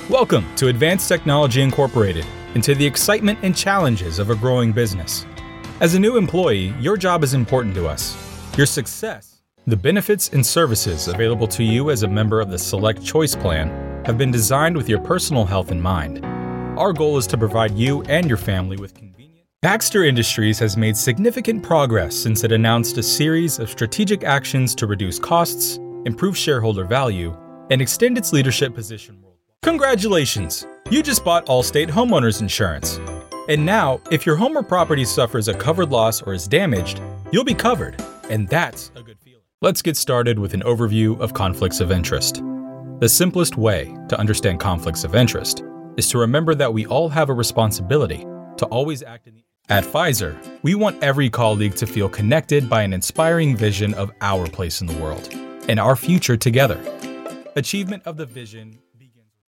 Welcome to Advanced Technology Incorporated and to the excitement and challenges of a growing business. As a new employee, your job is important to us. Your success. The benefits and services available to you as a member of the Select Choice Plan have been designed with your personal health in mind. Our goal is to provide you and your family with convenient. Baxter Industries has made significant progress since it announced a series of strategic actions to reduce costs, improve shareholder value, and extend its leadership position worldwide. Congratulations! You just bought Allstate Homeowners Insurance. And now, if your home or property suffers a covered loss or is damaged, you'll be covered, and that's a good feeling. Let's get started with an overview of conflicts of interest. The simplest way to understand conflicts of interest is to remember that we all have a responsibility to always act in the... At Pfizer, we want every colleague to feel connected by an inspiring vision of our place in the world and our future together. Achievement of the vision